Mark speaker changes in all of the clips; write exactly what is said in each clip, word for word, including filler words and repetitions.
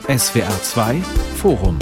Speaker 1: S W R zwei Forum.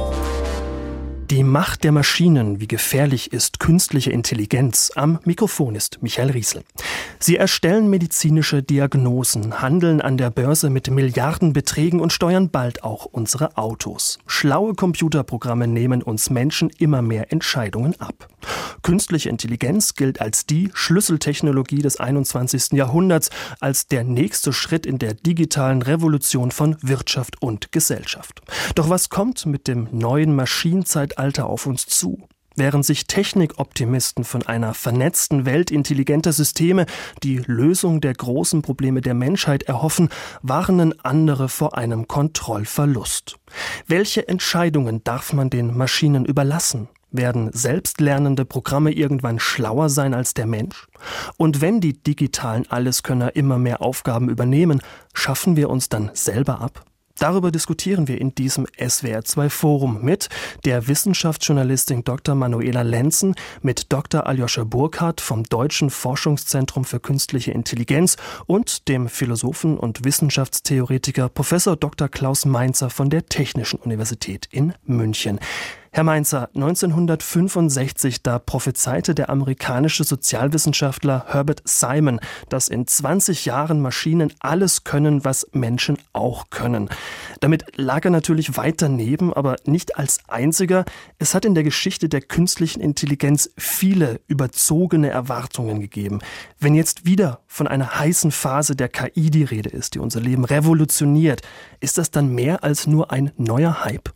Speaker 1: Die Macht der Maschinen, wie gefährlich ist künstliche Intelligenz? Am Mikrofon ist Michael Riesel. Sie erstellen medizinische Diagnosen, handeln an der Börse mit Milliardenbeträgen und steuern bald auch unsere Autos. Schlaue Computerprogramme nehmen uns Menschen immer mehr Entscheidungen ab. Künstliche Intelligenz gilt als die Schlüsseltechnologie des einundzwanzigsten Jahrhunderts, als der nächste Schritt in der digitalen Revolution von Wirtschaft und Gesellschaft. Doch was kommt mit dem neuen Maschinenzeitalter auf uns zu? Während sich Technikoptimisten von einer vernetzten Welt intelligenter Systeme die Lösung der großen Probleme der Menschheit erhoffen, warnen andere vor einem Kontrollverlust. Welche Entscheidungen darf man den Maschinen überlassen? Werden selbstlernende Programme irgendwann schlauer sein als der Mensch? Und wenn die digitalen Alleskönner immer mehr Aufgaben übernehmen, schaffen wir uns dann selber ab? Darüber diskutieren wir in diesem S W R zwei Forum mit der Wissenschaftsjournalistin Doktor Manuela Lenzen, mit Doktor Aljoscha Burkhardt vom Deutschen Forschungszentrum für Künstliche Intelligenz und dem Philosophen und Wissenschaftstheoretiker Professor Doktor Klaus Mainzer von der Technischen Universität in München. Herr Mainzer, neunzehnhundertfünfundsechzig, da prophezeite der amerikanische Sozialwissenschaftler Herbert Simon, dass in zwanzig Jahren Maschinen alles können, was Menschen auch können. Damit lag er natürlich weit daneben, aber nicht als einziger. Es hat in der Geschichte der künstlichen Intelligenz viele überzogene Erwartungen gegeben. Wenn jetzt wieder von einer heißen Phase der K I die Rede ist, die unser Leben revolutioniert, ist das dann mehr als nur ein neuer Hype?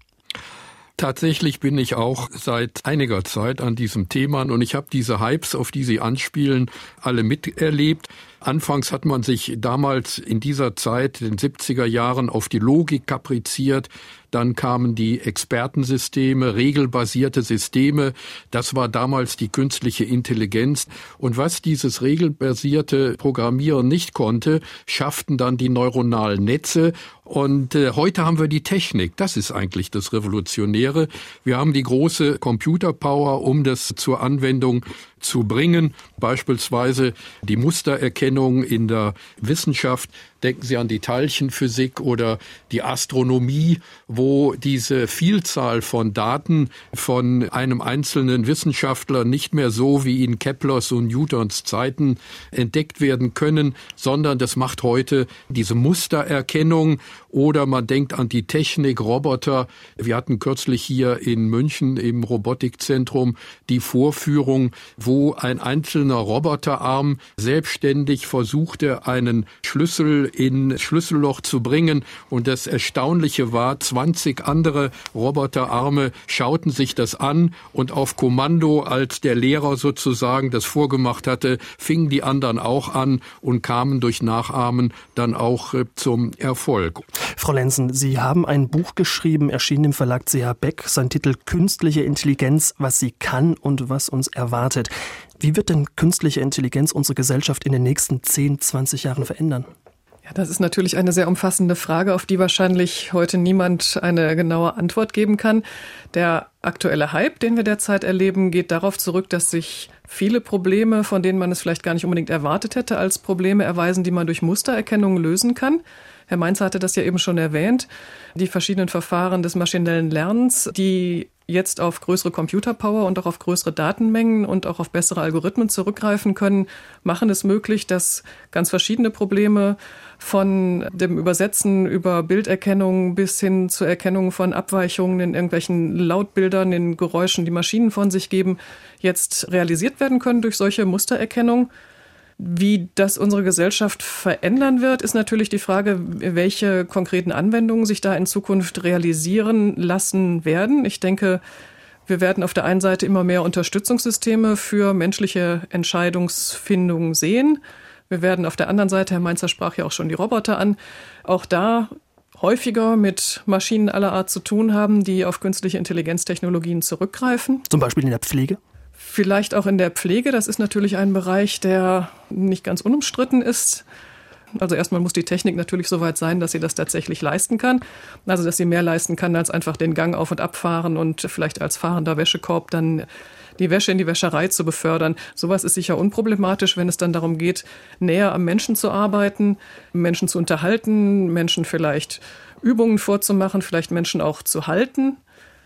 Speaker 2: Tatsächlich bin ich auch seit einiger Zeit an diesem Thema und ich habe diese Hypes, auf die Sie anspielen, alle miterlebt. Anfangs hat man sich damals in dieser Zeit, in den siebziger Jahren, auf die Logik kapriziert. Dann kamen die Expertensysteme, regelbasierte Systeme. Das war damals die künstliche Intelligenz. Und was dieses regelbasierte Programmieren nicht konnte, schafften dann die neuronalen Netze. Und äh, heute haben wir die Technik. Das ist eigentlich das Revolutionäre. Wir haben die große Computerpower, um das zur Anwendung zu bringen. Beispielsweise die Mustererkennung in der Wissenschaft. Denken Sie an die Teilchenphysik oder die Astronomie, wo diese Vielzahl von Daten von einem einzelnen Wissenschaftler nicht mehr so wie in Keplers und Newtons Zeiten entdeckt werden können, sondern das macht heute diese Mustererkennung. Oder man denkt an die Technik, Roboter. Wir hatten kürzlich hier in München im Robotikzentrum die Vorführung, wo ein einzelner Roboterarm selbstständig versuchte, einen Schlüssel in Schlüsselloch zu bringen. Und das Erstaunliche war, zwanzig andere Roboterarme schauten sich das an und auf Kommando, als der Lehrer sozusagen das vorgemacht hatte, fingen die anderen auch an und kamen durch Nachahmen dann auch zum Erfolg.
Speaker 1: Frau Lenzen, Sie haben ein Buch geschrieben, erschienen im Verlag C H Beck, sein Titel Künstliche Intelligenz, was sie kann und was uns erwartet. Wie wird denn künstliche Intelligenz unsere Gesellschaft in den nächsten zehn, zwanzig Jahren verändern?
Speaker 3: Ja, das ist natürlich eine sehr umfassende Frage, auf die wahrscheinlich heute niemand eine genaue Antwort geben kann. Der aktuelle Hype, den wir derzeit erleben, geht darauf zurück, dass sich viele Probleme, von denen man es vielleicht gar nicht unbedingt erwartet hätte, als Probleme erweisen, die man durch Mustererkennung lösen kann. Herr Mainzer hatte das ja eben schon erwähnt. Die verschiedenen Verfahren des maschinellen Lernens, die jetzt auf größere Computerpower und auch auf größere Datenmengen und auch auf bessere Algorithmen zurückgreifen können, machen es möglich, dass ganz verschiedene Probleme von dem Übersetzen über Bilderkennung bis hin zur Erkennung von Abweichungen in irgendwelchen Lautbildern, in Geräuschen, die Maschinen von sich geben, jetzt realisiert werden können durch solche Mustererkennung. Wie das unsere Gesellschaft verändern wird, ist natürlich die Frage, welche konkreten Anwendungen sich da in Zukunft realisieren lassen werden. Ich denke, wir werden auf der einen Seite immer mehr Unterstützungssysteme für menschliche Entscheidungsfindung sehen. Wir werden auf der anderen Seite, Herr Mainzer sprach ja auch schon die Roboter an, auch da häufiger mit Maschinen aller Art zu tun haben, die auf künstliche Intelligenztechnologien zurückgreifen.
Speaker 1: Zum Beispiel in der Pflege?
Speaker 3: Vielleicht auch in der Pflege. Das ist natürlich ein Bereich, der nicht ganz unumstritten ist. Also erstmal muss die Technik natürlich so weit sein, dass sie das tatsächlich leisten kann. Also dass sie mehr leisten kann, als einfach den Gang auf- und abfahren und vielleicht als fahrender Wäschekorb dann die Wäsche in die Wäscherei zu befördern. Sowas ist sicher unproblematisch, wenn es dann darum geht, näher am Menschen zu arbeiten, Menschen zu unterhalten, Menschen vielleicht Übungen vorzumachen, vielleicht Menschen auch zu halten,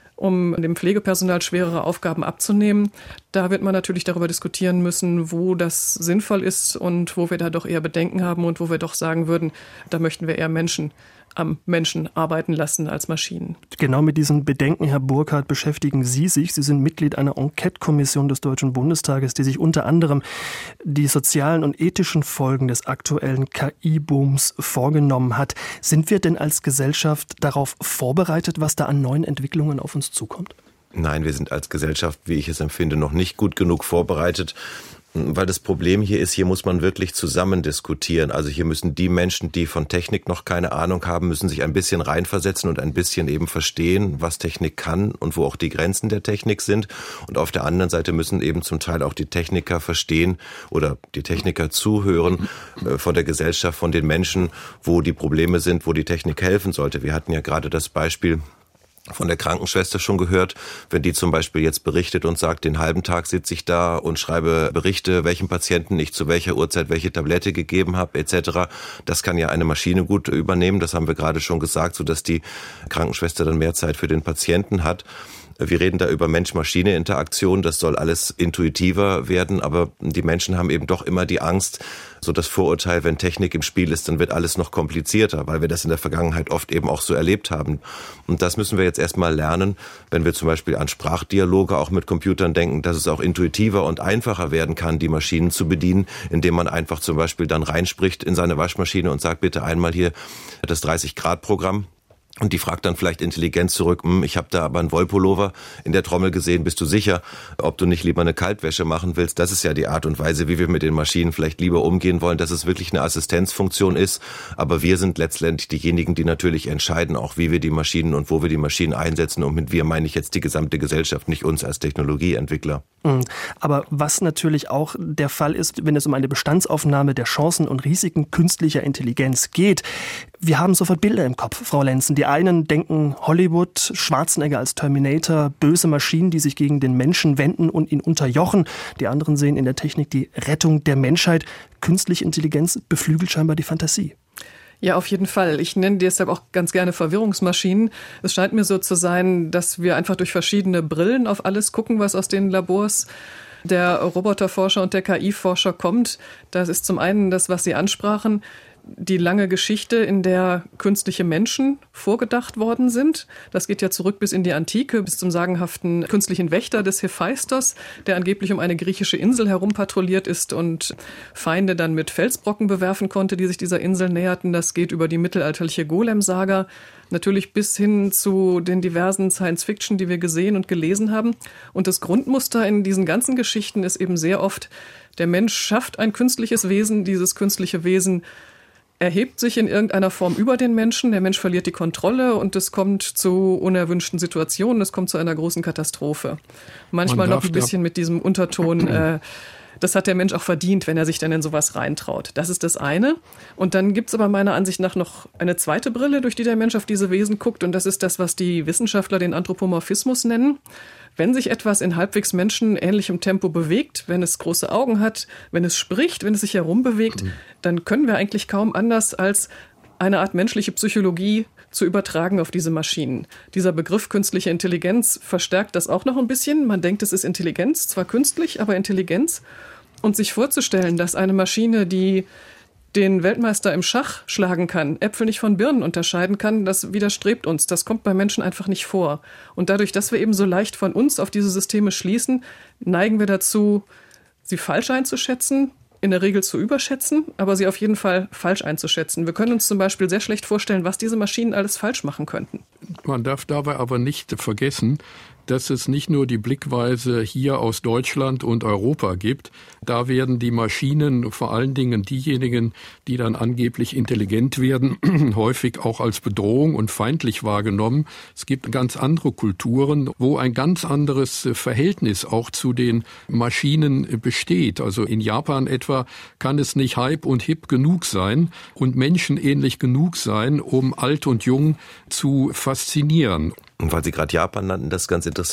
Speaker 3: um dem Pflegepersonal schwerere Aufgaben abzunehmen. Da wird man natürlich darüber diskutieren müssen, wo das sinnvoll ist und wo wir da doch eher Bedenken haben und wo wir doch sagen würden, da möchten wir eher Menschen am Menschen arbeiten lassen als Maschinen.
Speaker 1: Genau mit diesen Bedenken, Herr Burkhardt, beschäftigen Sie sich. Sie sind Mitglied einer Enquete-Kommission des Deutschen Bundestages, die sich unter anderem die sozialen und ethischen Folgen des aktuellen K I-Booms vorgenommen hat. Sind wir denn als Gesellschaft darauf vorbereitet, was da an neuen Entwicklungen auf uns zukommt?
Speaker 4: Nein, wir sind als Gesellschaft, wie ich es empfinde, noch nicht gut genug vorbereitet. Weil das Problem hier ist, hier muss man wirklich zusammen diskutieren. Also hier müssen die Menschen, die von Technik noch keine Ahnung haben, müssen sich ein bisschen reinversetzen und ein bisschen eben verstehen, was Technik kann und wo auch die Grenzen der Technik sind. Und auf der anderen Seite müssen eben zum Teil auch die Techniker verstehen oder die Techniker zuhören äh, von der Gesellschaft, von den Menschen, wo die Probleme sind, wo die Technik helfen sollte. Wir hatten ja gerade das Beispiel von der Krankenschwester schon gehört, wenn die zum Beispiel jetzt berichtet und sagt, den halben Tag sitze ich da und schreibe Berichte, welchen Patienten ich zu welcher Uhrzeit welche Tablette gegeben habe et cetera. Das kann ja eine Maschine gut übernehmen, das haben wir gerade schon gesagt, sodass die Krankenschwester dann mehr Zeit für den Patienten hat. Wir reden da über Mensch-Maschine-Interaktion, das soll alles intuitiver werden, aber die Menschen haben eben doch immer die Angst, so das Vorurteil, wenn Technik im Spiel ist, dann wird alles noch komplizierter, weil wir das in der Vergangenheit oft eben auch so erlebt haben. Und das müssen wir jetzt erstmal lernen, wenn wir zum Beispiel an Sprachdialoge auch mit Computern denken, dass es auch intuitiver und einfacher werden kann, die Maschinen zu bedienen, indem man einfach zum Beispiel dann reinspricht in seine Waschmaschine und sagt, bitte einmal hier das dreißig-Grad-Programm. Und die fragt dann vielleicht intelligent zurück, ich habe da aber einen Wollpullover in der Trommel gesehen, bist du sicher, ob du nicht lieber eine Kaltwäsche machen willst? Das ist ja die Art und Weise, wie wir mit den Maschinen vielleicht lieber umgehen wollen, dass es wirklich eine Assistenzfunktion ist. Aber wir sind letztendlich diejenigen, die natürlich entscheiden, auch wie wir die Maschinen und wo wir die Maschinen einsetzen. Und mit wir meine ich jetzt die gesamte Gesellschaft, nicht uns als Technologieentwickler.
Speaker 1: Aber was natürlich auch der Fall ist, wenn es um eine Bestandsaufnahme der Chancen und Risiken künstlicher Intelligenz geht, wir haben sofort Bilder im Kopf, Frau Lenzen. Die einen denken Hollywood, Schwarzenegger als Terminator, böse Maschinen, die sich gegen den Menschen wenden und ihn unterjochen. Die anderen sehen in der Technik die Rettung der Menschheit. Künstliche Intelligenz beflügelt scheinbar die Fantasie.
Speaker 3: Ja, auf jeden Fall. Ich nenne die deshalb auch ganz gerne Verwirrungsmaschinen. Es scheint mir so zu sein, dass wir einfach durch verschiedene Brillen auf alles gucken, was aus den Labors der Roboterforscher und der K I-Forscher kommt. Das ist zum einen das, was Sie ansprachen, die lange Geschichte, in der künstliche Menschen vorgedacht worden sind. Das geht ja zurück bis in die Antike, bis zum sagenhaften künstlichen Wächter des Hephaistos, der angeblich um eine griechische Insel herum patrouilliert ist und Feinde dann mit Felsbrocken bewerfen konnte, die sich dieser Insel näherten. Das geht über die mittelalterliche Golem-Saga, natürlich bis hin zu den diversen Science-Fiction, die wir gesehen und gelesen haben. Und das Grundmuster in diesen ganzen Geschichten ist eben sehr oft, der Mensch schafft ein künstliches Wesen, dieses künstliche Wesen erhebt sich in irgendeiner Form über den Menschen, der Mensch verliert die Kontrolle und es kommt zu unerwünschten Situationen, es kommt zu einer großen Katastrophe. Manchmal noch ein bisschen mit diesem Unterton, äh, das hat der Mensch auch verdient, wenn er sich dann in sowas reintraut. Das ist das eine. Und dann gibt es aber meiner Ansicht nach noch eine zweite Brille, durch die der Mensch auf diese Wesen guckt, und das ist das, was die Wissenschaftler den Anthropomorphismus nennen. Wenn sich etwas in halbwegs menschenähnlichem Tempo bewegt, wenn es große Augen hat, wenn es spricht, wenn es sich herumbewegt, dann können wir eigentlich kaum anders als eine Art menschliche Psychologie zu übertragen auf diese Maschinen. Dieser Begriff künstliche Intelligenz verstärkt das auch noch ein bisschen. Man denkt, es ist Intelligenz, zwar künstlich, aber Intelligenz. Und sich vorzustellen, dass eine Maschine, die den Weltmeister im Schach schlagen kann, Äpfel nicht von Birnen unterscheiden kann, das widerstrebt uns. Das kommt bei Menschen einfach nicht vor. Und dadurch, dass wir eben so leicht von uns auf diese Systeme schließen, neigen wir dazu, sie falsch einzuschätzen, in der Regel zu überschätzen, aber sie auf jeden Fall falsch einzuschätzen. Wir können uns zum Beispiel sehr schlecht vorstellen, was diese Maschinen alles falsch machen könnten.
Speaker 2: Man darf dabei aber nicht vergessen, dass es nicht nur die Blickweise hier aus Deutschland und Europa gibt. Da werden die Maschinen, vor allen Dingen diejenigen, die dann angeblich intelligent werden, häufig auch als Bedrohung und feindlich wahrgenommen. Es gibt ganz andere Kulturen, wo ein ganz anderes Verhältnis auch zu den Maschinen besteht. Also in Japan etwa kann es nicht hype und hip genug sein und menschenähnlich genug sein, um alt und jung zu faszinieren.
Speaker 4: Und weil Sie gerade Japan nannten, das ist ganz interessant.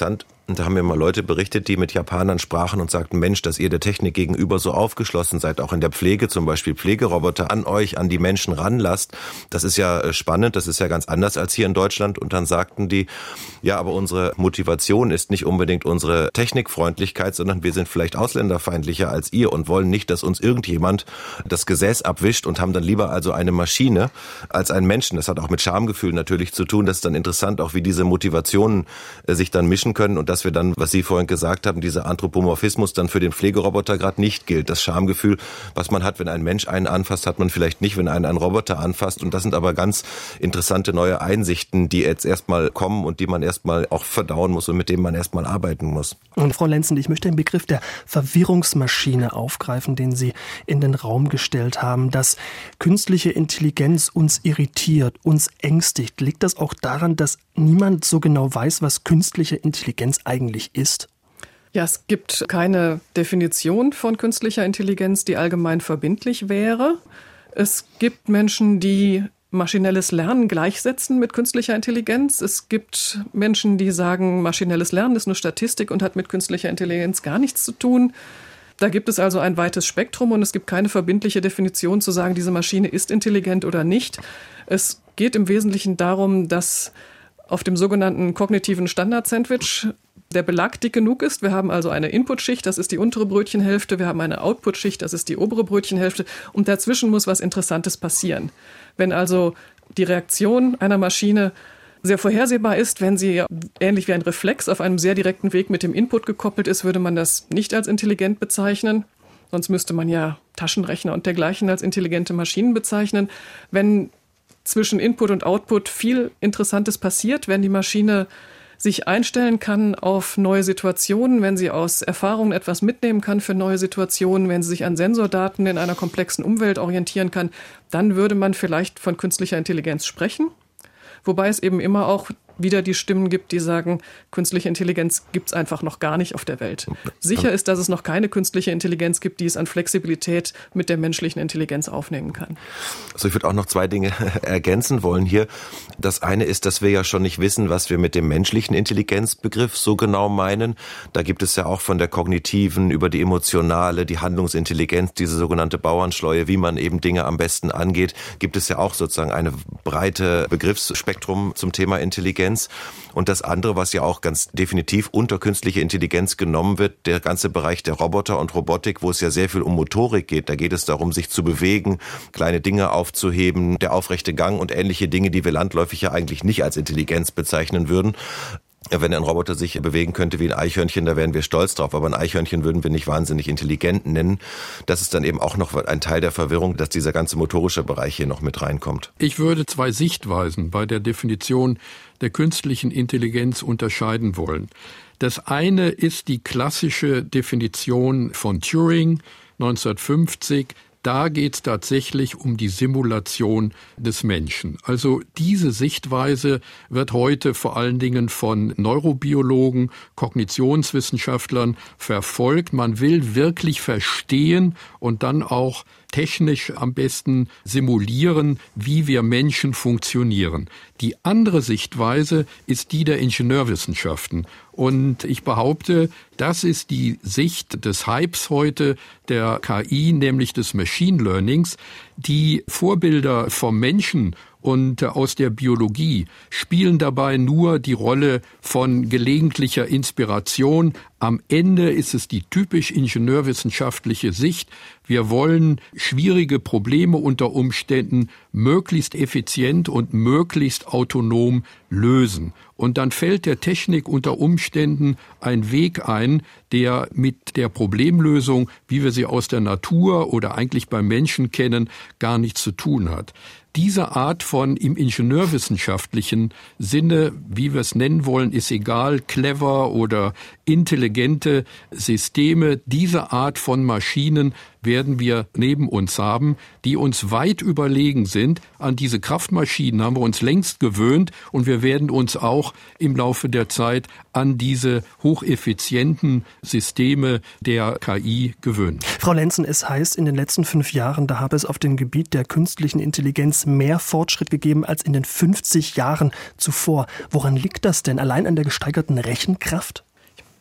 Speaker 4: Und da haben mir mal Leute berichtet, die mit Japanern sprachen und sagten, Mensch, dass ihr der Technik gegenüber so aufgeschlossen seid, auch in der Pflege zum Beispiel, Pflegeroboter an euch, an die Menschen ranlasst. Das ist ja spannend, das ist ja ganz anders als hier in Deutschland. Und dann sagten die, ja, aber unsere Motivation ist nicht unbedingt unsere Technikfreundlichkeit, sondern wir sind vielleicht ausländerfeindlicher als ihr und wollen nicht, dass uns irgendjemand das Gesäß abwischt und haben dann lieber also eine Maschine als einen Menschen. Das hat auch mit Schamgefühl natürlich zu tun. Das ist dann interessant, auch wie diese Motivationen äh, sich dann mischen können und dass wir dann, was Sie vorhin gesagt haben, dieser Anthropomorphismus dann für den Pflegeroboter gerade nicht gilt. Das Schamgefühl, was man hat, wenn ein Mensch einen anfasst, hat man vielleicht nicht, wenn einen ein Roboter anfasst. Und das sind aber ganz interessante neue Einsichten, die jetzt erstmal kommen und die man erstmal auch verdauen muss und mit denen man erstmal arbeiten muss.
Speaker 1: Und Frau Lenzen, ich möchte den Begriff der Verwirrungsmaschine aufgreifen, den Sie in den Raum gestellt haben, dass künstliche Intelligenz uns irritiert, uns ängstigt. Liegt das auch daran, dass niemand so genau weiß, was künstliche Intelligenz eigentlich ist?
Speaker 3: Ja, es gibt keine Definition von künstlicher Intelligenz, die allgemein verbindlich wäre. Es gibt Menschen, die maschinelles Lernen gleichsetzen mit künstlicher Intelligenz. Es gibt Menschen, die sagen, maschinelles Lernen ist nur Statistik und hat mit künstlicher Intelligenz gar nichts zu tun. Da gibt es also ein weites Spektrum und es gibt keine verbindliche Definition zu sagen, diese Maschine ist intelligent oder nicht. Es geht im Wesentlichen darum, dass auf dem sogenannten kognitiven Standard-Sandwich der Belag dick genug ist. Wir haben also eine Inputschicht, das ist die untere Brötchenhälfte. Wir haben eine Outputschicht, das ist die obere Brötchenhälfte. Und dazwischen muss was Interessantes passieren. Wenn also die Reaktion einer Maschine sehr vorhersehbar ist, wenn sie ähnlich wie ein Reflex auf einem sehr direkten Weg mit dem Input gekoppelt ist, würde man das nicht als intelligent bezeichnen. Sonst müsste man ja Taschenrechner und dergleichen als intelligente Maschinen bezeichnen. Wenn zwischen Input und Output viel Interessantes passiert, wenn die Maschine sich einstellen kann auf neue Situationen, wenn sie aus Erfahrungen etwas mitnehmen kann für neue Situationen, wenn sie sich an Sensordaten in einer komplexen Umwelt orientieren kann, dann würde man vielleicht von künstlicher Intelligenz sprechen. Wobei es eben immer auch wieder die Stimmen gibt, die sagen, künstliche Intelligenz gibt es einfach noch gar nicht auf der Welt. Sicher ist, dass es noch keine künstliche Intelligenz gibt, die es an Flexibilität mit der menschlichen Intelligenz aufnehmen kann.
Speaker 4: Also ich würde auch noch zwei Dinge ergänzen wollen hier. Das eine ist, dass wir ja schon nicht wissen, was wir mit dem menschlichen Intelligenzbegriff so genau meinen. Da gibt es ja auch von der kognitiven über die emotionale, die Handlungsintelligenz, diese sogenannte Bauernschleue, wie man eben Dinge am besten angeht, gibt es ja auch sozusagen eine breite Begriffsspektrum zum Thema Intelligenz. Und das andere, was ja auch ganz definitiv unter künstliche Intelligenz genommen wird, der ganze Bereich der Roboter und Robotik, wo es ja sehr viel um Motorik geht. Da geht es darum, sich zu bewegen, kleine Dinge aufzuheben, der aufrechte Gang und ähnliche Dinge, die wir landläufig ja eigentlich nicht als Intelligenz bezeichnen würden. Wenn ein Roboter sich bewegen könnte wie ein Eichhörnchen, da wären wir stolz drauf. Aber ein Eichhörnchen würden wir nicht wahnsinnig intelligent nennen. Das ist dann eben auch noch ein Teil der Verwirrung, dass dieser ganze motorische Bereich hier noch mit reinkommt.
Speaker 2: Ich würde zwei Sichtweisen bei der Definition der künstlichen Intelligenz unterscheiden wollen. Das eine ist die klassische Definition von Turing neunzehnhundertfünfzig. Da geht es tatsächlich um die Simulation des Menschen. Also diese Sichtweise wird heute vor allen Dingen von Neurobiologen, Kognitionswissenschaftlern verfolgt. Man will wirklich verstehen und dann auch technisch am besten simulieren, wie wir Menschen funktionieren. Die andere Sichtweise ist die der Ingenieurwissenschaften. Und ich behaupte, das ist die Sicht des Hypes heute der K I, nämlich des Machine Learnings. Die Vorbilder vom Menschen und aus der Biologie spielen dabei nur die Rolle von gelegentlicher Inspiration. Am Ende ist es die typisch ingenieurwissenschaftliche Sicht. Wir wollen schwierige Probleme unter Umständen möglichst effizient und möglichst autonom lösen. Und dann fällt der Technik unter Umständen ein Weg ein, der mit der Problemlösung, wie wir sie aus der Natur oder eigentlich beim Menschen kennen, gar nichts zu tun hat. Diese Art von im ingenieurwissenschaftlichen Sinne, wie wir es nennen wollen, ist egal, clever oder intelligente Systeme, diese Art von Maschinen werden wir neben uns haben, die uns weit überlegen sind. An diese Kraftmaschinen haben wir uns längst gewöhnt und wir werden uns auch im Laufe der Zeit an diese hocheffizienten Systeme der K I gewöhnen.
Speaker 1: Frau Lenzen, es heißt, in den letzten fünf Jahren, da habe es auf dem Gebiet der künstlichen Intelligenz mehr Fortschritt gegeben als in den fünfzig Jahren zuvor. Woran liegt das denn? Allein an der gesteigerten Rechenkraft?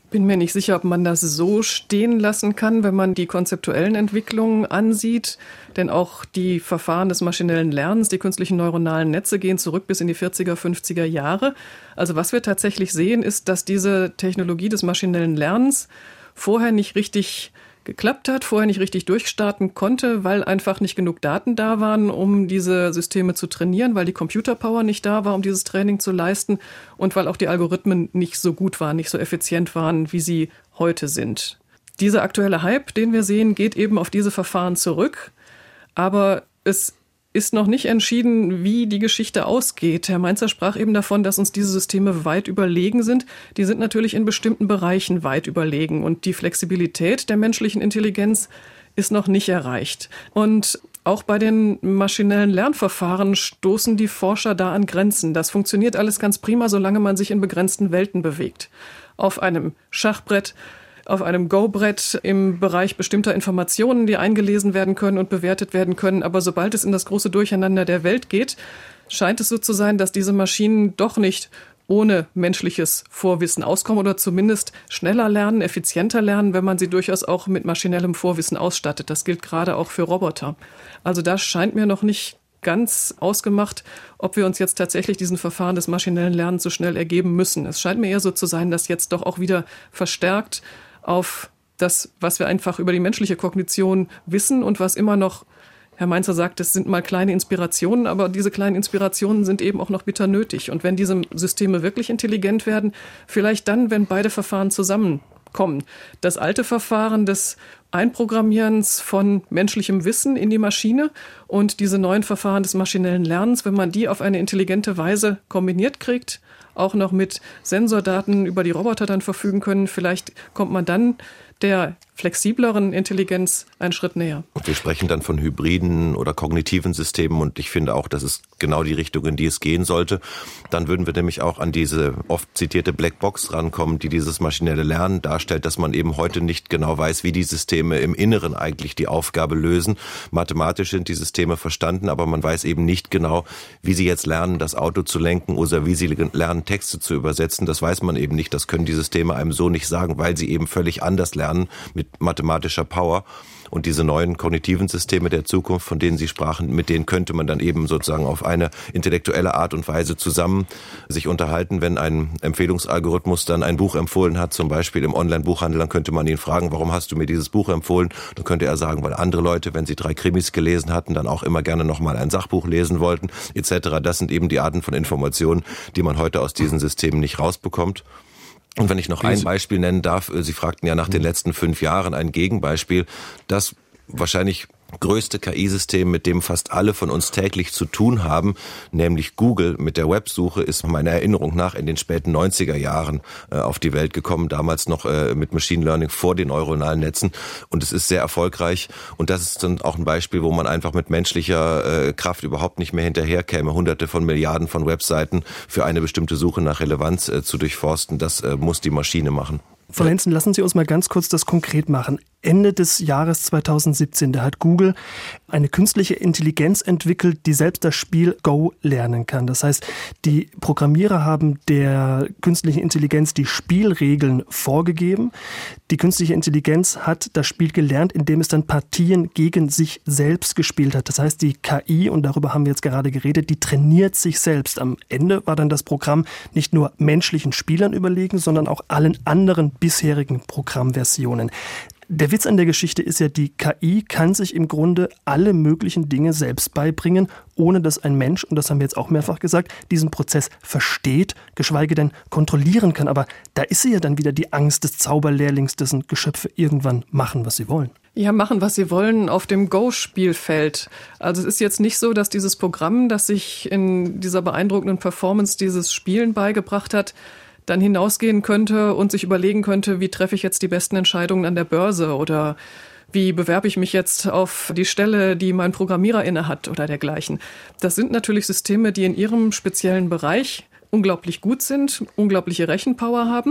Speaker 3: Bin mir nicht sicher, ob man das so stehen lassen kann, wenn man die konzeptuellen Entwicklungen ansieht. Denn auch die Verfahren des maschinellen Lernens, die künstlichen neuronalen Netze gehen zurück bis in die vierziger, fünfziger Jahre. Also was wir tatsächlich sehen, ist, dass diese Technologie des maschinellen Lernens vorher nicht richtig geklappt hat, vorher nicht richtig durchstarten konnte, weil einfach nicht genug Daten da waren, um diese Systeme zu trainieren, weil die Computerpower nicht da war, um dieses Training zu leisten und weil auch die Algorithmen nicht so gut waren, nicht so effizient waren, wie sie heute sind. Dieser aktuelle Hype, den wir sehen, geht eben auf diese Verfahren zurück, aber es ist noch nicht entschieden, wie die Geschichte ausgeht. Herr Mainzer sprach eben davon, dass uns diese Systeme weit überlegen sind. Die sind natürlich in bestimmten Bereichen weit überlegen und die Flexibilität der menschlichen Intelligenz ist noch nicht erreicht. Und auch bei den maschinellen Lernverfahren stoßen die Forscher da an Grenzen. Das funktioniert alles ganz prima, solange man sich in begrenzten Welten bewegt. Auf einem Schachbrett, auf einem Go-Brett im Bereich bestimmter Informationen, die eingelesen werden können und bewertet werden können. Aber sobald es in das große Durcheinander der Welt geht, scheint es so zu sein, dass diese Maschinen doch nicht ohne menschliches Vorwissen auskommen oder zumindest schneller lernen, effizienter lernen, wenn man sie durchaus auch mit maschinellem Vorwissen ausstattet. Das gilt gerade auch für Roboter. Also da scheint mir noch nicht ganz ausgemacht, ob wir uns jetzt tatsächlich diesen Verfahren des maschinellen Lernens so schnell ergeben müssen. Es scheint mir eher so zu sein, dass jetzt doch auch wieder verstärkt auf das, was wir einfach über die menschliche Kognition wissen und was immer noch, Herr Mainzer sagt, es sind mal kleine Inspirationen, aber diese kleinen Inspirationen sind eben auch noch bitter nötig. Und wenn diese Systeme wirklich intelligent werden, vielleicht dann, wenn beide Verfahren zusammenkommen. Das alte Verfahren des Einprogrammierens von menschlichem Wissen in die Maschine und diese neuen Verfahren des maschinellen Lernens, wenn man die auf eine intelligente Weise kombiniert kriegt, auch noch mit Sensordaten über die Roboter dann verfügen können, vielleicht kommt man dann der flexibleren Intelligenz einen Schritt näher.
Speaker 4: Und wir sprechen dann von hybriden oder kognitiven Systemen und ich finde auch, das ist genau die Richtung, in die es gehen sollte. Dann würden wir nämlich auch an diese oft zitierte Blackbox rankommen, die dieses maschinelle Lernen darstellt, dass man eben heute nicht genau weiß, wie die Systeme im Inneren eigentlich die Aufgabe lösen. Mathematisch sind die Systeme verstanden, aber man weiß eben nicht genau, wie sie jetzt lernen, das Auto zu lenken oder wie sie lernen, Texte zu übersetzen. Das weiß man eben nicht. Das können die Systeme einem so nicht sagen, weil sie eben völlig anders lernen mit mathematischer Power. Und diese neuen kognitiven Systeme der Zukunft, von denen Sie sprachen, mit denen könnte man dann eben sozusagen auf eine intellektuelle Art und Weise zusammen sich unterhalten. Wenn ein Empfehlungsalgorithmus dann ein Buch empfohlen hat, zum Beispiel im Online-Buchhandel, dann könnte man ihn fragen, warum hast du mir dieses Buch empfohlen? Dann könnte er sagen, weil andere Leute, wenn sie drei Krimis gelesen hatten, dann auch immer gerne nochmal ein Sachbuch lesen wollten, et cetera. Das sind eben die Arten von Informationen, die man heute aus diesen Systemen nicht rausbekommt. Und wenn ich noch ein Beispiel nennen darf, Sie fragten ja nach den letzten fünf Jahren ein Gegenbeispiel, das wahrscheinlich größte K I-System, mit dem fast alle von uns täglich zu tun haben, nämlich Google mit der Websuche, ist meiner Erinnerung nach in den späten neunziger Jahren äh, auf die Welt gekommen, damals noch äh, mit Machine Learning vor den neuronalen Netzen und es ist sehr erfolgreich und das ist dann auch ein Beispiel, wo man einfach mit menschlicher äh, Kraft überhaupt nicht mehr hinterherkäme, hunderte von Milliarden von Webseiten für eine bestimmte Suche nach Relevanz äh, zu durchforsten, das äh, muss die Maschine machen.
Speaker 1: Frau Lenzen, lassen Sie uns mal ganz kurz das konkret machen. Ende des Jahres zweitausendsiebzehn, da hat Google eine künstliche Intelligenz entwickelt, die selbst das Spiel Go lernen kann. Das heißt, die Programmierer haben der künstlichen Intelligenz die Spielregeln vorgegeben. Die künstliche Intelligenz hat das Spiel gelernt, indem es dann Partien gegen sich selbst gespielt hat. Das heißt, die K I, und darüber haben wir jetzt gerade geredet, die trainiert sich selbst. Am Ende war dann das Programm nicht nur menschlichen Spielern überlegen, sondern auch allen anderen bisherigen Programmversionen. Der Witz an der Geschichte ist ja, die K I kann sich im Grunde alle möglichen Dinge selbst beibringen, ohne dass ein Mensch, und das haben wir jetzt auch mehrfach gesagt, diesen Prozess versteht, geschweige denn kontrollieren kann. Aber da ist sie ja dann wieder die Angst des Zauberlehrlings, dessen Geschöpfe irgendwann machen, was sie wollen.
Speaker 3: Ja, machen, was sie wollen auf dem Go-Spielfeld. Also es ist jetzt nicht so, dass dieses Programm, das sich in dieser beeindruckenden Performance dieses Spielen beigebracht hat, dann hinausgehen könnte und sich überlegen könnte, wie treffe ich jetzt die besten Entscheidungen an der Börse oder wie bewerbe ich mich jetzt auf die Stelle, die mein Programmierer innehat oder dergleichen. Das sind natürlich Systeme, die in ihrem speziellen Bereich unglaublich gut sind, unglaubliche Rechenpower haben.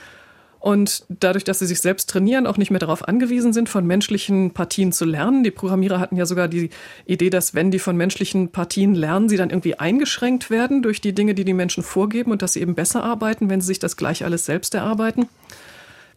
Speaker 3: Und dadurch, dass sie sich selbst trainieren, auch nicht mehr darauf angewiesen sind, von menschlichen Partien zu lernen. Die Programmierer hatten ja sogar die Idee, dass wenn die von menschlichen Partien lernen, sie dann irgendwie eingeschränkt werden durch die Dinge, die die Menschen vorgeben und dass sie eben besser arbeiten, wenn sie sich das gleich alles selbst erarbeiten.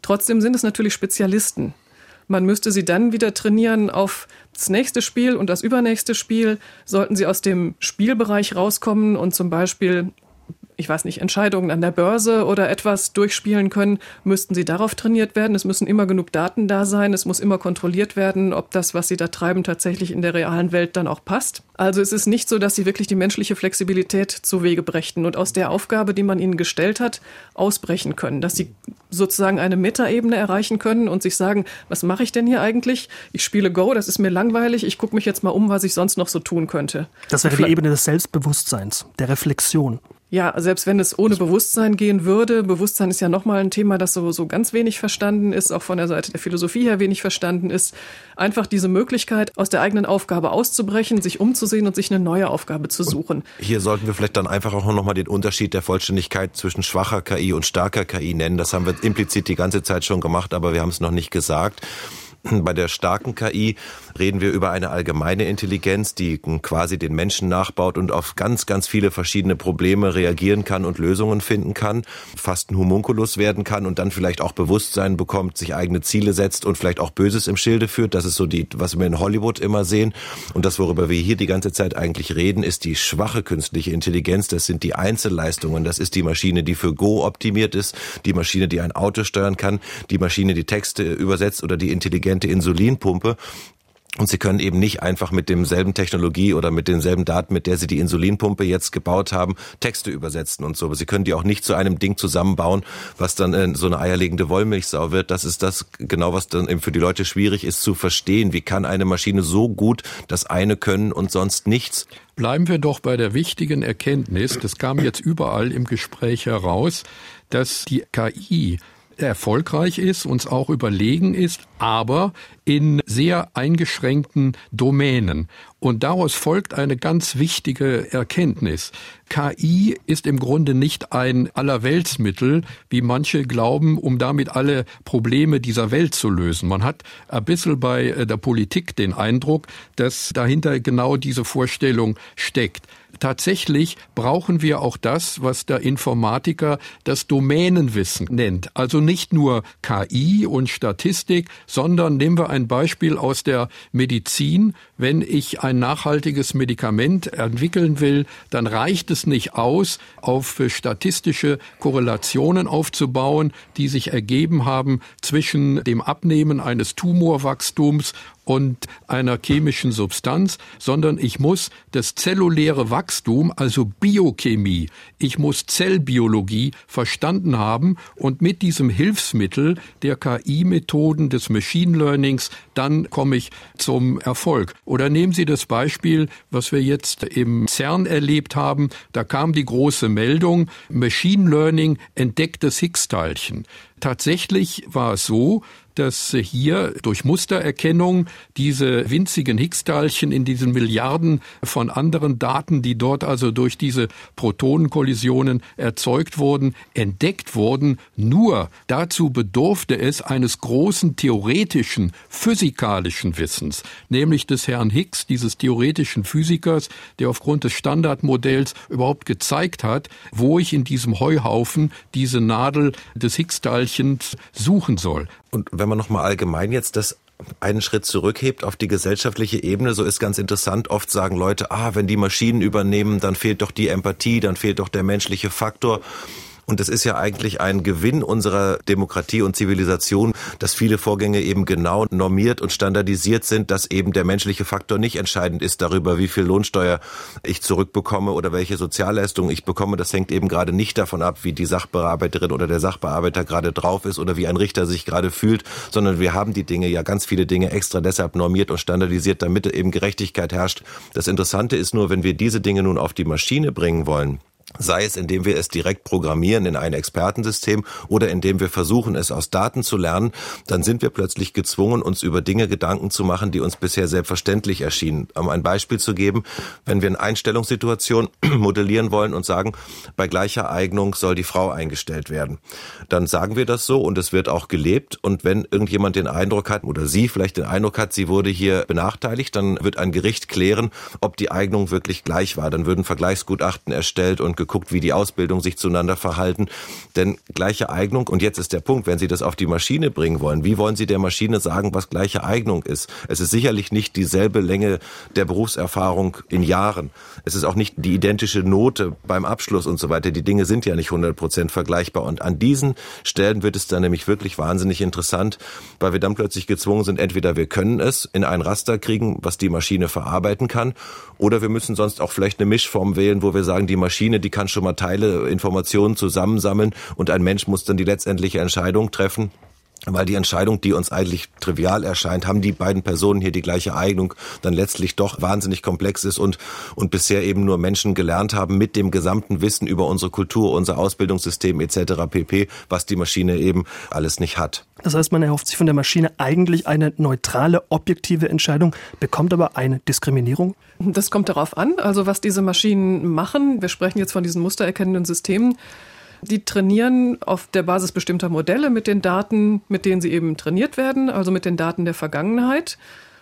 Speaker 3: Trotzdem sind es natürlich Spezialisten. Man müsste sie dann wieder trainieren auf das nächste Spiel und das übernächste Spiel. Sollten sie aus dem Spielbereich rauskommen und zum Beispiel, ich weiß nicht, Entscheidungen an der Börse oder etwas durchspielen können, müssten sie darauf trainiert werden. Es müssen immer genug Daten da sein. Es muss immer kontrolliert werden, ob das, was sie da treiben, tatsächlich in der realen Welt dann auch passt. Also es ist nicht so, dass sie wirklich die menschliche Flexibilität zu Wege brächten und aus der Aufgabe, die man ihnen gestellt hat, ausbrechen können. Dass sie sozusagen eine Metaebene erreichen können und sich sagen, was mache ich denn hier eigentlich? Ich spiele Go, das ist mir langweilig. Ich gucke mich jetzt mal um, was ich sonst noch so tun könnte.
Speaker 1: Das wäre die Ebene des Selbstbewusstseins, der Reflexion.
Speaker 3: Ja, selbst wenn es ohne Bewusstsein gehen würde, Bewusstsein ist ja nochmal ein Thema, das so, so ganz wenig verstanden ist, auch von der Seite der Philosophie her wenig verstanden ist. Einfach diese Möglichkeit, aus der eigenen Aufgabe auszubrechen, sich umzusehen und sich eine neue Aufgabe zu suchen.
Speaker 4: Und hier sollten wir vielleicht dann einfach auch nochmal den Unterschied der Vollständigkeit zwischen schwacher K I und starker K I nennen. Das haben wir implizit die ganze Zeit schon gemacht, aber wir haben es noch nicht gesagt. Bei der starken K I reden wir über eine allgemeine Intelligenz, die quasi den Menschen nachbaut und auf ganz, ganz viele verschiedene Probleme reagieren kann und Lösungen finden kann, fast ein Homunculus werden kann und dann vielleicht auch Bewusstsein bekommt, sich eigene Ziele setzt und vielleicht auch Böses im Schilde führt. Das ist so die, was wir in Hollywood immer sehen. Und das, worüber wir hier die ganze Zeit eigentlich reden, ist die schwache künstliche Intelligenz. Das sind die Einzelleistungen. Das ist die Maschine, die für Go optimiert ist, die Maschine, die ein Auto steuern kann, die Maschine, die Texte übersetzt oder die intelligente Insulinpumpe. Und Sie können eben nicht einfach mit demselben Technologie oder mit denselben Daten, mit der Sie die Insulinpumpe jetzt gebaut haben, Texte übersetzen und so. Aber Sie können die auch nicht zu einem Ding zusammenbauen, was dann äh, so eine eierlegende Wollmilchsau wird. Das ist das genau, was dann eben für die Leute schwierig ist zu verstehen. Wie kann eine Maschine so gut das eine können und sonst nichts?
Speaker 2: Bleiben wir doch bei der wichtigen Erkenntnis, das kam jetzt überall im Gespräch heraus, dass die K I erfolgreich ist, uns auch überlegen ist, aber in sehr eingeschränkten Domänen. Und daraus folgt eine ganz wichtige Erkenntnis. K I ist im Grunde nicht ein Allerweltsmittel, wie manche glauben, um damit alle Probleme dieser Welt zu lösen. Man hat ein bisschen bei der Politik den Eindruck, dass dahinter genau diese Vorstellung steckt. Tatsächlich brauchen wir auch das, was der Informatiker das Domänenwissen nennt. Also nicht nur K I und Statistik, sondern nehmen wir ein Beispiel aus der Medizin. Wenn ich ein nachhaltiges Medikament entwickeln will, dann reicht es nicht aus, auf statistische Korrelationen aufzubauen, die sich ergeben haben zwischen dem Abnehmen eines Tumorwachstums und einer chemischen Substanz, sondern ich muss das zelluläre Wachstum, also Biochemie, ich muss Zellbiologie verstanden haben und mit diesem Hilfsmittel der K I-Methoden des Machine Learnings, dann komme ich zum Erfolg. Oder nehmen Sie das Beispiel, was wir jetzt im CERN erlebt haben, da kam die große Meldung, Machine Learning entdeckt das Higgs-Teilchen. Tatsächlich war es so, dass hier durch Mustererkennung diese winzigen Higgs-Teilchen in diesen Milliarden von anderen Daten, die dort also durch diese Protonenkollisionen erzeugt wurden, entdeckt wurden. Nur dazu bedurfte es eines großen theoretischen, physikalischen Wissens, nämlich des Herrn Higgs, dieses theoretischen Physikers, der aufgrund des Standardmodells überhaupt gezeigt hat, wo ich in diesem Heuhaufen diese Nadel des Higgs-Teilchens suchen soll.
Speaker 4: Und wenn man nochmal allgemein jetzt das einen Schritt zurückhebt auf die gesellschaftliche Ebene, so ist ganz interessant, oft sagen Leute, ah, wenn die Maschinen übernehmen, dann fehlt doch die Empathie, dann fehlt doch der menschliche Faktor. Und es ist ja eigentlich ein Gewinn unserer Demokratie und Zivilisation, dass viele Vorgänge eben genau normiert und standardisiert sind, dass eben der menschliche Faktor nicht entscheidend ist darüber, wie viel Lohnsteuer ich zurückbekomme oder welche Sozialleistungen ich bekomme. Das hängt eben gerade nicht davon ab, wie die Sachbearbeiterin oder der Sachbearbeiter gerade drauf ist oder wie ein Richter sich gerade fühlt, sondern wir haben die Dinge, ja ganz viele Dinge extra deshalb normiert und standardisiert, damit eben Gerechtigkeit herrscht. Das Interessante ist nur, wenn wir diese Dinge nun auf die Maschine bringen wollen, sei es, indem wir es direkt programmieren in ein Expertensystem oder indem wir versuchen, es aus Daten zu lernen, dann sind wir plötzlich gezwungen, uns über Dinge Gedanken zu machen, die uns bisher selbstverständlich erschienen. Um ein Beispiel zu geben, wenn wir eine Einstellungssituation modellieren wollen und sagen, bei gleicher Eignung soll die Frau eingestellt werden, dann sagen wir das so und es wird auch gelebt. Und wenn irgendjemand den Eindruck hat oder sie vielleicht den Eindruck hat, sie wurde hier benachteiligt, dann wird ein Gericht klären, ob die Eignung wirklich gleich war. Dann würden Vergleichsgutachten erstellt und geguckt, wie die Ausbildung sich zueinander verhalten. Denn gleiche Eignung, und jetzt ist der Punkt, wenn Sie das auf die Maschine bringen wollen, wie wollen Sie der Maschine sagen, was gleiche Eignung ist? Es ist sicherlich nicht dieselbe Länge der Berufserfahrung in Jahren. Es ist auch nicht die identische Note beim Abschluss und so weiter. Die Dinge sind ja nicht hundert Prozent vergleichbar. Und an diesen Stellen wird es dann nämlich wirklich wahnsinnig interessant, weil wir dann plötzlich gezwungen sind, entweder wir können es in ein Raster kriegen, was die Maschine verarbeiten kann, oder wir müssen sonst auch vielleicht eine Mischform wählen, wo wir sagen, die Maschine, die kann schon mal Teile, Informationen zusammensammeln und ein Mensch muss dann die letztendliche Entscheidung treffen. Weil die Entscheidung, die uns eigentlich trivial erscheint, haben die beiden Personen hier die gleiche Eignung, dann letztlich doch wahnsinnig komplex ist und, und bisher eben nur Menschen gelernt haben mit dem gesamten Wissen über unsere Kultur, unser Ausbildungssystem et cetera pp., was die Maschine eben alles nicht hat.
Speaker 1: Das heißt, man erhofft sich von der Maschine eigentlich eine neutrale, objektive Entscheidung, bekommt aber eine Diskriminierung?
Speaker 3: Das kommt darauf an, also was diese Maschinen machen. Wir sprechen jetzt von diesen mustererkennenden Systemen. Die trainieren auf der Basis bestimmter Modelle mit den Daten, mit denen sie eben trainiert werden, also mit den Daten der Vergangenheit.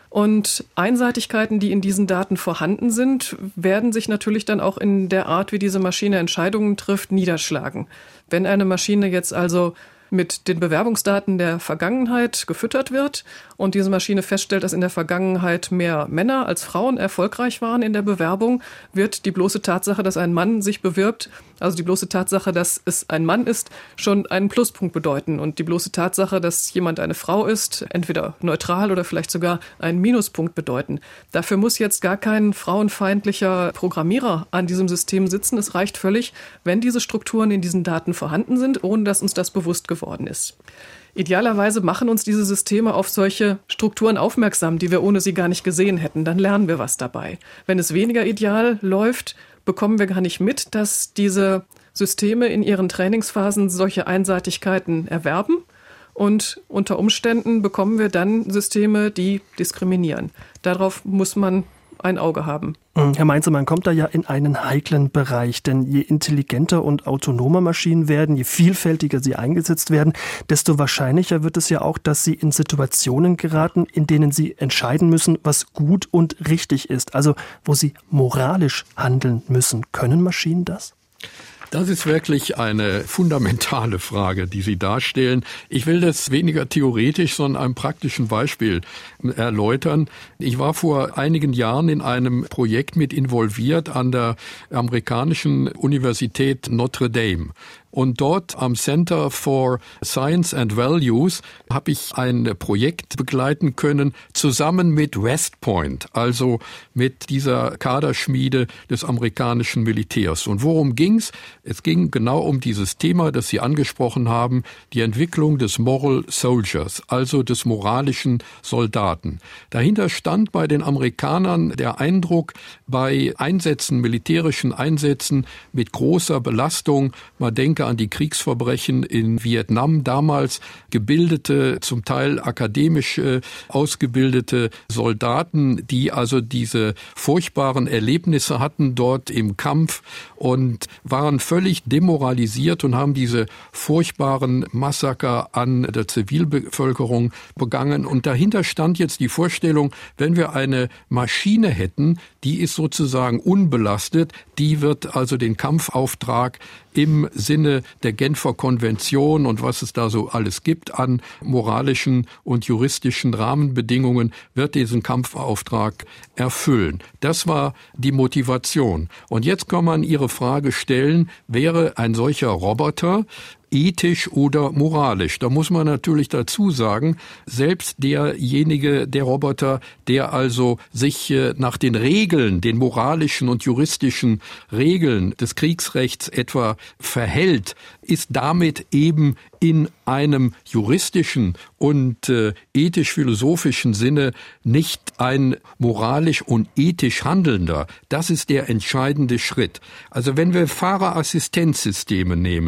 Speaker 3: Und Einseitigkeiten, die in diesen Daten vorhanden sind, werden sich natürlich dann auch in der Art, wie diese Maschine Entscheidungen trifft, niederschlagen. Wenn eine Maschine jetzt also mit den Bewerbungsdaten der Vergangenheit gefüttert wird und diese Maschine feststellt, dass in der Vergangenheit mehr Männer als Frauen erfolgreich waren in der Bewerbung, wird die bloße Tatsache, dass ein Mann sich bewirbt, also die bloße Tatsache, dass es ein Mann ist, schon einen Pluspunkt bedeuten. Und die bloße Tatsache, dass jemand eine Frau ist, entweder neutral oder vielleicht sogar einen Minuspunkt bedeuten. Dafür muss jetzt gar kein frauenfeindlicher Programmierer an diesem System sitzen. Es reicht völlig, wenn diese Strukturen in diesen Daten vorhanden sind, ohne dass uns das bewusst geworden ist. Idealerweise machen uns diese Systeme auf solche Strukturen aufmerksam, die wir ohne sie gar nicht gesehen hätten. Dann lernen wir was dabei. Wenn es weniger ideal läuft, bekommen wir gar nicht mit, dass diese Systeme in ihren Trainingsphasen solche Einseitigkeiten erwerben. Und unter Umständen bekommen wir dann Systeme, die diskriminieren. Darauf muss man ein Auge haben.
Speaker 1: Herr Mainzer, man kommt da ja in einen heiklen Bereich, denn je intelligenter und autonomer Maschinen werden, je vielfältiger sie eingesetzt werden, desto wahrscheinlicher wird es ja auch, dass sie in Situationen geraten, in denen sie entscheiden müssen, was gut und richtig ist, also wo sie moralisch handeln müssen. Können Maschinen das?
Speaker 2: Das ist wirklich eine fundamentale Frage, die Sie darstellen. Ich will das weniger theoretisch, sondern einem praktischen Beispiel erläutern. Ich war vor einigen Jahren in einem Projekt mit involviert an der amerikanischen Universität Notre Dame. Und dort am Center for Science and Values habe ich ein Projekt begleiten können, zusammen mit West Point, also mit dieser Kaderschmiede des amerikanischen Militärs. Und worum ging's? Es ging genau um dieses Thema, das Sie angesprochen haben, die Entwicklung des Moral Soldiers, also des moralischen Soldaten. Dahinter stand bei den Amerikanern der Eindruck, bei Einsätzen, militärischen Einsätzen mit großer Belastung, man denke an die Kriegsverbrechen in Vietnam damals, gebildete, zum Teil akademisch äh, ausgebildete Soldaten, die also diese furchtbaren Erlebnisse hatten dort im Kampf und waren völlig demoralisiert und haben diese furchtbaren Massaker an der Zivilbevölkerung begangen. Und dahinter stand jetzt die Vorstellung, wenn wir eine Maschine hätten, die ist sozusagen unbelastet, die wird also den Kampfauftrag im Sinne der Genfer Konvention und was es da so alles gibt an moralischen und juristischen Rahmenbedingungen, wird diesen Kampfauftrag erfüllen. Das war die Motivation. Und jetzt kann man Ihre Frage stellen, wäre ein solcher Roboter ethisch oder moralisch? Da muss man natürlich dazu sagen, selbst derjenige, der Roboter, der also sich nach den Regeln, den moralischen und juristischen Regeln des Kriegsrechts etwa verhält, ist damit eben in einem juristischen und äh, ethisch-philosophischen Sinne nicht ein moralisch und ethisch Handelnder. Das ist der entscheidende Schritt. Also wenn wir Fahrerassistenzsysteme nehmen,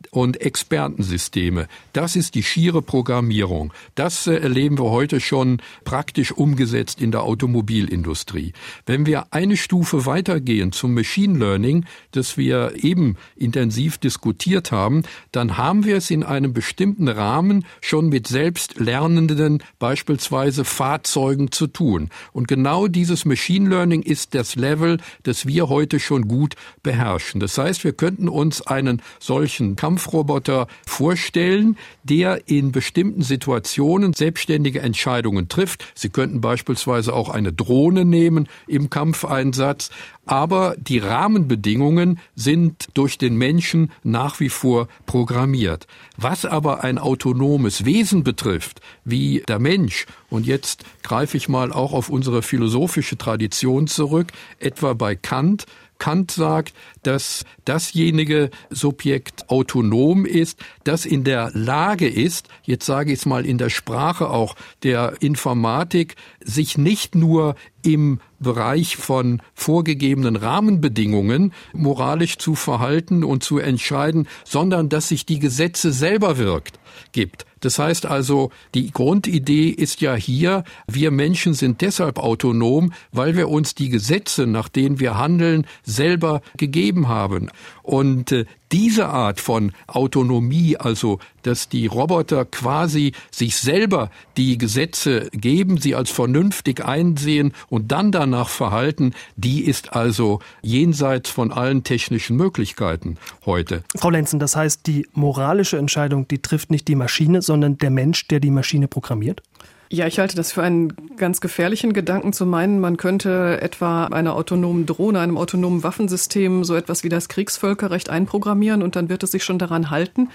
Speaker 2: und Expertensysteme. Das ist die schiere Programmierung. Das äh, erleben wir heute schon praktisch umgesetzt in der Automobilindustrie. Wenn wir eine Stufe weitergehen zum Machine Learning, das wir eben intensiv diskutiert haben, dann haben wir es in einem bestimmten Rahmen schon mit selbstlernenden, beispielsweise Fahrzeugen zu tun. Und genau dieses Machine Learning ist das Level, das wir heute schon gut beherrschen. Das heißt, wir könnten uns einen solchen Kampfroboter vorstellen, der in bestimmten Situationen selbstständige Entscheidungen trifft. Sie könnten beispielsweise auch eine Drohne nehmen im Kampfeinsatz. Aber die Rahmenbedingungen sind durch den Menschen nach wie vor programmiert. Was aber ein autonomes Wesen betrifft, wie der Mensch, und jetzt greife ich mal auch auf unsere philosophische Tradition zurück, etwa bei Kant. Kant sagt, dass dasjenige Subjekt autonom ist, das in der Lage ist, jetzt sage ich es mal in der Sprache auch der Informatik, sich nicht nur im Bereich von vorgegebenen Rahmenbedingungen moralisch zu verhalten und zu entscheiden, sondern dass sich die Gesetze selber wirkt, gibt. Das heißt also, die Grundidee ist ja hier, wir Menschen sind deshalb autonom, weil wir uns die Gesetze, nach denen wir handeln, selber gegeben haben. Und äh, diese Art von Autonomie, also dass die Roboter quasi sich selber die Gesetze geben, sie als vernünftig einsehen und dann danach verhalten, die ist also jenseits von allen technischen Möglichkeiten heute.
Speaker 1: Frau Lenzen, das heißt, die moralische Entscheidung, die trifft nicht die Maschine, sondern der Mensch, der die Maschine programmiert?
Speaker 3: Ja, ich halte das für einen ganz gefährlichen Gedanken zu meinen, man könnte etwa einer autonomen Drohne, einem autonomen Waffensystem so etwas wie das Kriegsvölkerrecht einprogrammieren und dann wird es sich schon daran halten.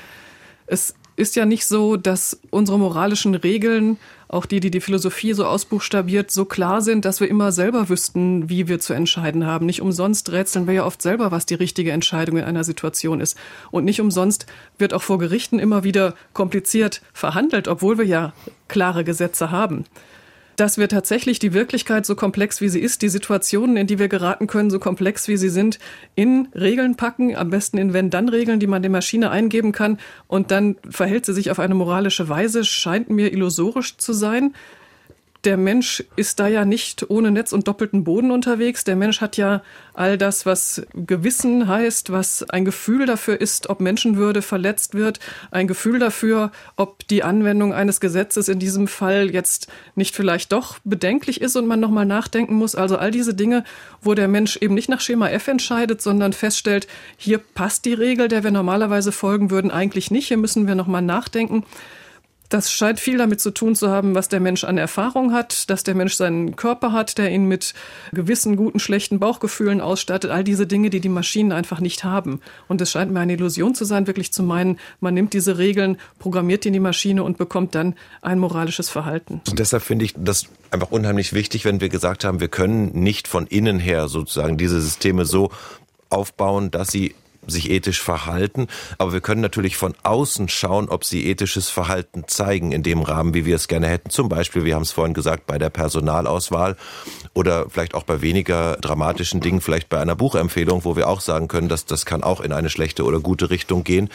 Speaker 3: Es ist ja nicht so, dass unsere moralischen Regeln, auch die, die die Philosophie so ausbuchstabiert, so klar sind, dass wir immer selber wüssten, wie wir zu entscheiden haben. Nicht umsonst rätseln wir ja oft selber, was die richtige Entscheidung in einer Situation ist. Und nicht umsonst wird auch vor Gerichten immer wieder kompliziert verhandelt, obwohl wir ja klare Gesetze haben. Dass wir tatsächlich die Wirklichkeit, so komplex wie sie ist, die Situationen, in die wir geraten können, so komplex wie sie sind, in Regeln packen, am besten in Wenn-Dann-Regeln, die man der Maschine eingeben kann, und dann verhält sie sich auf eine moralische Weise, scheint mir illusorisch zu sein. Der Mensch ist da ja nicht ohne Netz und doppelten Boden unterwegs. Der Mensch hat ja all das, was Gewissen heißt, was ein Gefühl dafür ist, ob Menschenwürde verletzt wird, ein Gefühl dafür, ob die Anwendung eines Gesetzes in diesem Fall jetzt nicht vielleicht doch bedenklich ist und man nochmal nachdenken muss. Also all diese Dinge, wo der Mensch eben nicht nach Schema F entscheidet, sondern feststellt, hier passt die Regel, der wir normalerweise folgen würden, eigentlich nicht. Hier müssen wir nochmal nachdenken. Das scheint viel damit zu tun zu haben, was der Mensch an Erfahrung hat, dass der Mensch seinen Körper hat, der ihn mit gewissen guten, schlechten Bauchgefühlen ausstattet. All diese Dinge, die die Maschinen einfach nicht haben. Und es scheint mir eine Illusion zu sein, wirklich zu meinen, man nimmt diese Regeln, programmiert die in die Maschine und bekommt dann ein moralisches Verhalten.
Speaker 4: Und deshalb finde ich das einfach unheimlich wichtig, wenn wir gesagt haben, wir können nicht von innen her sozusagen diese Systeme so aufbauen, dass sie sich ethisch verhalten, aber wir können natürlich von außen schauen, ob sie ethisches Verhalten zeigen in dem Rahmen, wie wir es gerne hätten. Zum Beispiel, wir haben es vorhin gesagt, bei der Personalauswahl oder vielleicht auch bei weniger dramatischen Dingen, vielleicht bei einer Buchempfehlung, wo wir auch sagen können, dass das kann auch in eine schlechte oder gute Richtung gehen.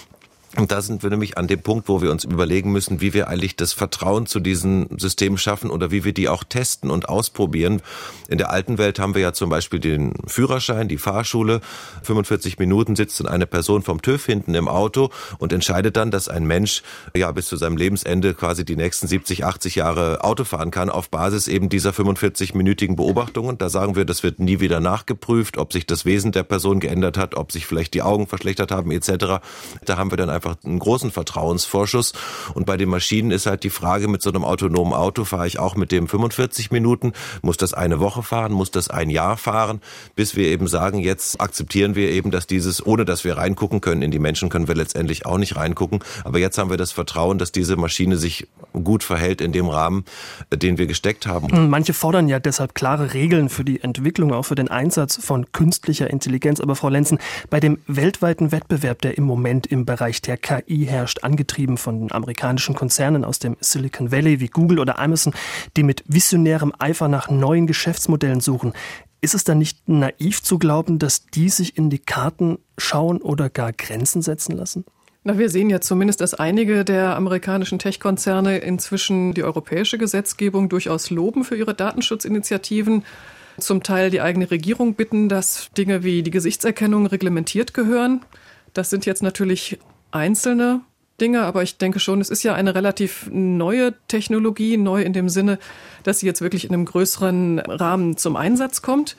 Speaker 4: Und da sind wir nämlich an dem Punkt, wo wir uns überlegen müssen, wie wir eigentlich das Vertrauen zu diesen Systemen schaffen oder wie wir die auch testen und ausprobieren. In der alten Welt haben wir ja zum Beispiel den Führerschein, die Fahrschule. fünfundvierzig Minuten sitzt dann eine Person vom TÜV hinten im Auto und entscheidet dann, dass ein Mensch ja bis zu seinem Lebensende quasi die nächsten siebzig, achtzig Jahre Auto fahren kann auf Basis eben dieser fünfundvierzig-minütigen Beobachtungen. Da sagen wir, das wird nie wieder nachgeprüft, ob sich das Wesen der Person geändert hat, ob sich vielleicht die Augen verschlechtert haben et cetera. Da haben wir dann einfach einen großen Vertrauensvorschuss. Und bei den Maschinen ist halt die Frage, mit so einem autonomen Auto fahre ich auch mit dem fünfundvierzig Minuten, muss das eine Woche fahren, muss das ein Jahr fahren, bis wir eben sagen, jetzt akzeptieren wir eben, dass dieses, ohne dass wir reingucken können, in die Menschen können wir letztendlich auch nicht reingucken, aber jetzt haben wir das Vertrauen, dass diese Maschine sich gut verhält in dem Rahmen, den wir gesteckt haben.
Speaker 1: Manche fordern ja deshalb klare Regeln für die Entwicklung, auch für den Einsatz von künstlicher Intelligenz. Aber Frau Lenzen, bei dem weltweiten Wettbewerb, der im Moment im Bereich der K I herrscht, angetrieben von amerikanischen Konzernen aus dem Silicon Valley wie Google oder Amazon, die mit visionärem Eifer nach neuen Geschäftsmodellen suchen. Ist es dann nicht naiv zu glauben, dass die sich in die Karten schauen oder gar Grenzen setzen lassen?
Speaker 3: Na, wir sehen ja zumindest, dass einige der amerikanischen Tech-Konzerne inzwischen die europäische Gesetzgebung durchaus loben für ihre Datenschutzinitiativen. Zum Teil die eigene Regierung bitten, dass Dinge wie die Gesichtserkennung reglementiert gehören. Das sind jetzt natürlich einzelne Dinge, aber ich denke schon, es ist ja eine relativ neue Technologie, neu in dem Sinne, dass sie jetzt wirklich in einem größeren Rahmen zum Einsatz kommt.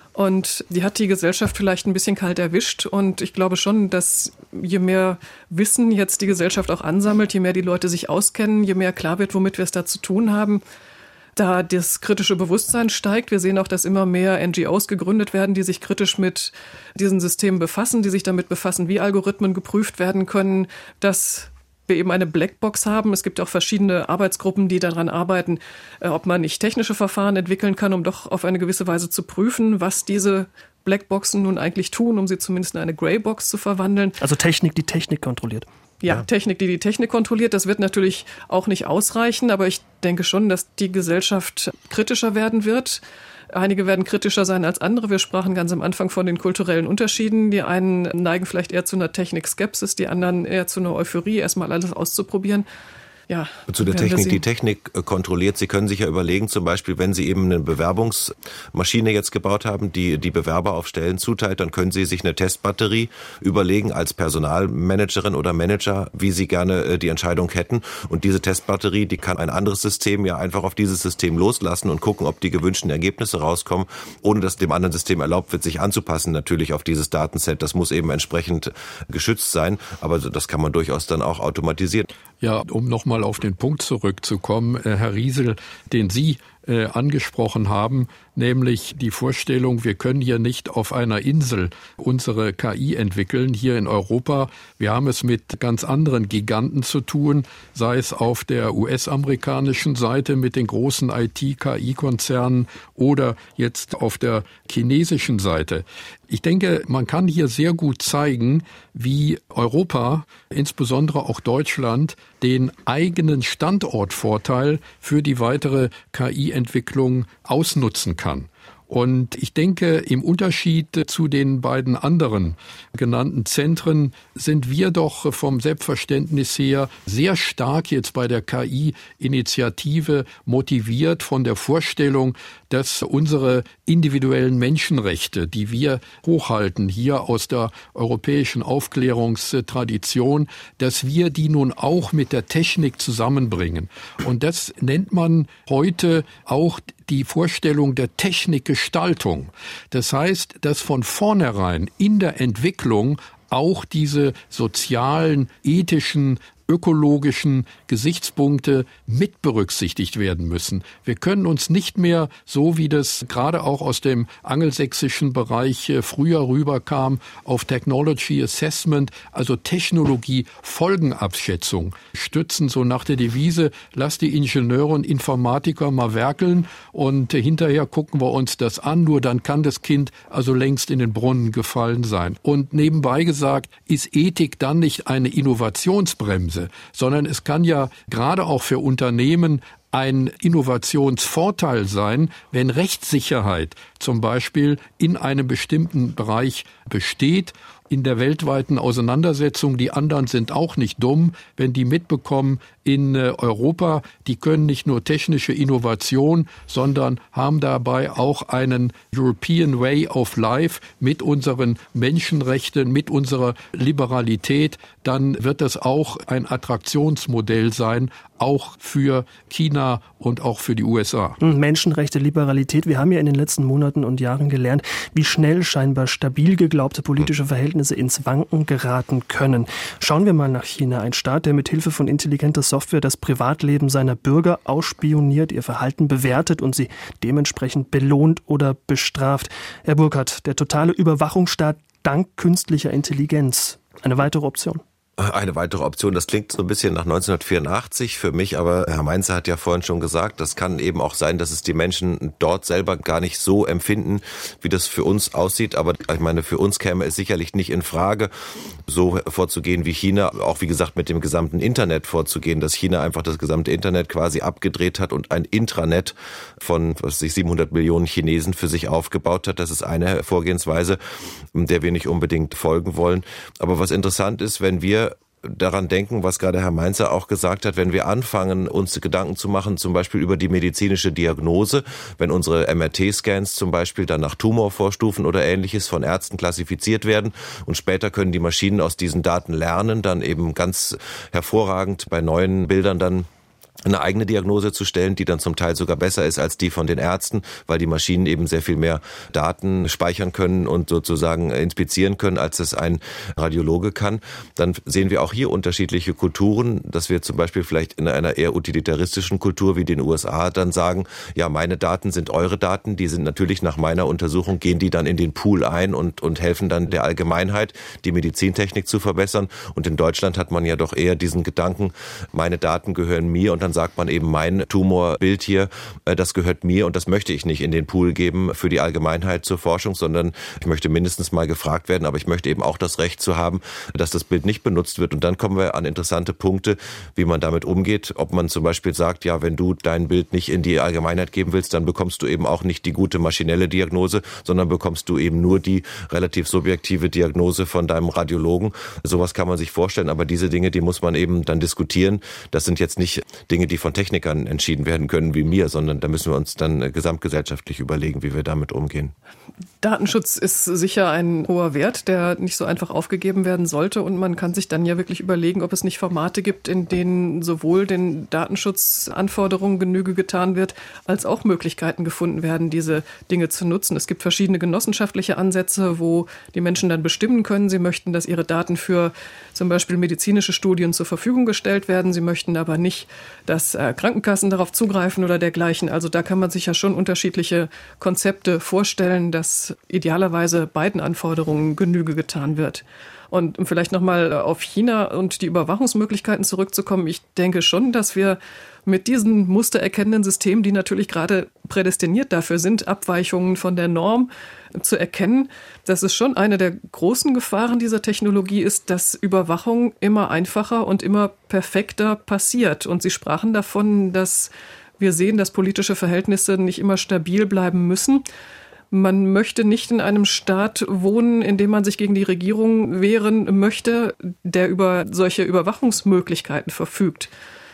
Speaker 3: Und die hat die Gesellschaft vielleicht ein bisschen kalt erwischt. Und ich glaube schon, dass je mehr Wissen jetzt die Gesellschaft auch ansammelt, je mehr die Leute sich auskennen, je mehr klar wird, womit wir es da zu tun haben, da das kritische Bewusstsein steigt. Wir sehen auch, dass immer mehr N G Os gegründet werden, die sich kritisch mit diesen Systemen befassen, die sich damit befassen, wie Algorithmen geprüft werden können, dass wir eben eine Blackbox haben. Es gibt auch verschiedene Arbeitsgruppen, die daran arbeiten, ob man nicht technische Verfahren entwickeln kann, um doch auf eine gewisse Weise zu prüfen, was diese Blackboxen nun eigentlich tun, um sie zumindest in eine Greybox zu verwandeln.
Speaker 1: Also Technik, die Technik kontrolliert.
Speaker 3: Ja, ja, Technik, die die Technik kontrolliert. Das wird natürlich auch nicht ausreichen, aber ich denke schon, dass die Gesellschaft kritischer werden wird. Einige werden kritischer sein als andere. Wir sprachen ganz am Anfang von den kulturellen Unterschieden. Die einen neigen vielleicht eher zu einer Technikskepsis, die anderen eher zu einer Euphorie, erstmal alles auszuprobieren. Ja,
Speaker 4: zu der Technik, die Technik kontrolliert. Sie können sich ja überlegen, zum Beispiel, wenn Sie eben eine Bewerbungsmaschine jetzt gebaut haben, die die Bewerber auf Stellen zuteilt, dann können Sie sich eine Testbatterie überlegen als Personalmanagerin oder Manager, wie Sie gerne die Entscheidung hätten. Und diese Testbatterie, die kann ein anderes System ja einfach auf dieses System loslassen und gucken, ob die gewünschten Ergebnisse rauskommen, ohne dass dem anderen System erlaubt wird, sich anzupassen, natürlich auf dieses Datenset. Das muss eben entsprechend geschützt sein, aber das kann man durchaus dann auch automatisieren.
Speaker 2: Ja, um nochmal auf den Punkt zurückzukommen, Herr Riesel, den Sie äh, angesprochen haben, nämlich die Vorstellung, wir können hier nicht auf einer Insel unsere K I entwickeln, hier in Europa. Wir haben es mit ganz anderen Giganten zu tun, sei es auf der U S-amerikanischen Seite mit den großen I T-K I-Konzernen oder jetzt auf der chinesischen Seite. Ich denke, man kann hier sehr gut zeigen, wie Europa, insbesondere auch Deutschland, den eigenen Standortvorteil für die weitere K I-Entwicklung ausnutzen kann. Und ich denke, im Unterschied zu den beiden anderen genannten Zentren sind wir doch vom Selbstverständnis her sehr stark jetzt bei der K I-Initiative motiviert von der Vorstellung, dass unsere individuellen Menschenrechte, die wir hochhalten, hier aus der europäischen Aufklärungstradition, dass wir die nun auch mit der Technik zusammenbringen. Und das nennt man heute auch die Vorstellung der Technikgestaltung. Das heißt, dass von vornherein in der Entwicklung auch diese sozialen, ethischen, ökologischen Gesichtspunkte mit berücksichtigt werden müssen. Wir können uns nicht mehr, so wie das gerade auch aus dem angelsächsischen Bereich früher rüberkam, auf Technology Assessment, also Technologie-Folgenabschätzung stützen, so nach der Devise, lass die Ingenieure und Informatiker mal werkeln und hinterher gucken wir uns das an, nur dann kann das Kind also längst in den Brunnen gefallen sein. Und nebenbei gesagt, ist Ethik dann nicht eine Innovationsbremse, sondern es kann ja gerade auch für Unternehmen ein Innovationsvorteil sein, wenn Rechtssicherheit zum Beispiel in einem bestimmten Bereich besteht. In der weltweiten Auseinandersetzung, die anderen sind auch nicht dumm, wenn die mitbekommen, in Europa, die können nicht nur technische Innovation, sondern haben dabei auch einen European Way of Life mit unseren Menschenrechten, mit unserer Liberalität, dann wird das auch ein Attraktionsmodell sein, auch für China und auch für die U S A.
Speaker 1: Menschenrechte, Liberalität. Wir haben ja in den letzten Monaten und Jahren gelernt, wie schnell scheinbar stabil geglaubte politische Verhältnisse ins Wanken geraten können. Schauen wir mal nach China. Ein Staat, der mit Hilfe von intelligenter Software das Privatleben seiner Bürger ausspioniert, ihr Verhalten bewertet und sie dementsprechend belohnt oder bestraft. Herr Burkhardt, der totale Überwachungsstaat dank künstlicher Intelligenz. Eine weitere Option?
Speaker 4: Eine weitere Option, das klingt so ein bisschen nach neunzehnhundertvierundachtzig für mich, aber Herr Mainzer hat ja vorhin schon gesagt, das kann eben auch sein, dass es die Menschen dort selber gar nicht so empfinden, wie das für uns aussieht. Aber ich meine, für uns käme es sicherlich nicht in Frage, so vorzugehen wie China, auch wie gesagt mit dem gesamten Internet vorzugehen, dass China einfach das gesamte Internet quasi abgedreht hat und ein Intranet von was weiß ich, siebenhundert Millionen Chinesen für sich aufgebaut hat. Das ist eine Vorgehensweise, der wir nicht unbedingt folgen wollen. Aber was interessant ist, wenn wir daran denken, was gerade Herr Mainzer auch gesagt hat, wenn wir anfangen, uns Gedanken zu machen, zum Beispiel über die medizinische Diagnose, wenn unsere M R T-Scans zum Beispiel dann nach Tumorvorstufen oder Ähnliches von Ärzten klassifiziert werden und später können die Maschinen aus diesen Daten lernen, dann eben ganz hervorragend bei neuen Bildern dann eine eigene Diagnose zu stellen, die dann zum Teil sogar besser ist als die von den Ärzten, weil die Maschinen eben sehr viel mehr Daten speichern können und sozusagen inspizieren können, als es ein Radiologe kann. Dann sehen wir auch hier unterschiedliche Kulturen, dass wir zum Beispiel vielleicht in einer eher utilitaristischen Kultur wie den U S A dann sagen, ja, meine Daten sind eure Daten, die sind natürlich nach meiner Untersuchung, gehen die dann in den Pool ein und, und helfen dann der Allgemeinheit, die Medizintechnik zu verbessern. Und in Deutschland hat man ja doch eher diesen Gedanken, meine Daten gehören mir und dann sagt man eben, mein Tumorbild hier, das gehört mir und das möchte ich nicht in den Pool geben für die Allgemeinheit zur Forschung, sondern ich möchte mindestens mal gefragt werden, aber ich möchte eben auch das Recht zu haben, dass das Bild nicht benutzt wird. Und dann kommen wir an interessante Punkte, wie man damit umgeht. Ob man zum Beispiel sagt, ja, wenn du dein Bild nicht in die Allgemeinheit geben willst, dann bekommst du eben auch nicht die gute maschinelle Diagnose, sondern bekommst du eben nur die relativ subjektive Diagnose von deinem Radiologen. Sowas kann man sich vorstellen, aber diese Dinge, die muss man eben dann diskutieren. Das sind jetzt nicht Dinge, die von Technikern entschieden werden können wie mir, sondern da müssen wir uns dann gesamtgesellschaftlich überlegen, wie wir damit umgehen.
Speaker 3: Datenschutz ist sicher ein hoher Wert, der nicht so einfach aufgegeben werden sollte und man kann sich dann ja wirklich überlegen, ob es nicht Formate gibt, in denen sowohl den Datenschutzanforderungen Genüge getan wird, als auch Möglichkeiten gefunden werden, diese Dinge zu nutzen. Es gibt verschiedene genossenschaftliche Ansätze, wo die Menschen dann bestimmen können, sie möchten, dass ihre Daten für zum Beispiel medizinische Studien zur Verfügung gestellt werden, sie möchten aber nicht, dass äh, Krankenkassen darauf zugreifen oder dergleichen. Also da kann man sich ja schon unterschiedliche Konzepte vorstellen, dass idealerweise beiden Anforderungen Genüge getan wird. Und um vielleicht nochmal auf China und die Überwachungsmöglichkeiten zurückzukommen, ich denke schon, dass wir mit diesen mustererkennenden Systemen, die natürlich gerade prädestiniert dafür sind, Abweichungen von der Norm zu erkennen, dass es schon eine der großen Gefahren dieser Technologie ist, dass Überwachung immer einfacher und immer perfekter passiert. Und Sie sprachen davon, dass wir sehen, dass politische Verhältnisse nicht immer stabil bleiben müssen. Man möchte nicht in einem Staat wohnen, in dem man sich gegen die Regierung wehren möchte, der über solche Überwachungsmöglichkeiten verfügt.